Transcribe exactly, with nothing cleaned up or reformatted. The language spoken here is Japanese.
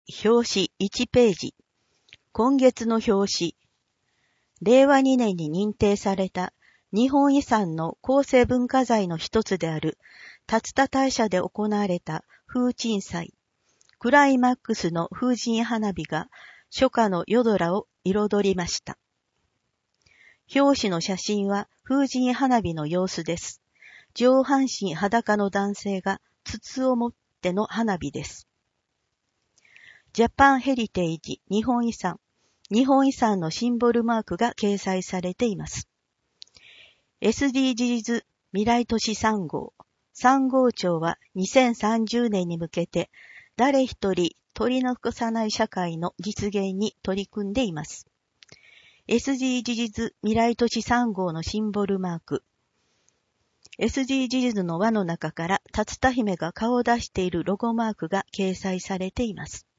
表紙いちページ。今月の表紙。れいわにねんに認定された日本遺産の構成文化財の一つである竜田大社で行われた風鎮祭。クライマックスの風神花火が初夏の夜空を彩りました。表紙の写真は風神花火の様子です。上半身裸の男性が筒を持っての花火です。ジャパンヘリテージ日本遺産、日本遺産のシンボルマークが掲載されています。エスディージーズ 未来都市さん号。さん号庁はにせんさんじゅうねんに向けて誰一人取り残さない社会の実現に取り組んでいます。エスディージーズ 未来都市さん号のシンボルマーク。エスディージーズ の輪の中から竜田姫が顔を出しているロゴマークが掲載されています。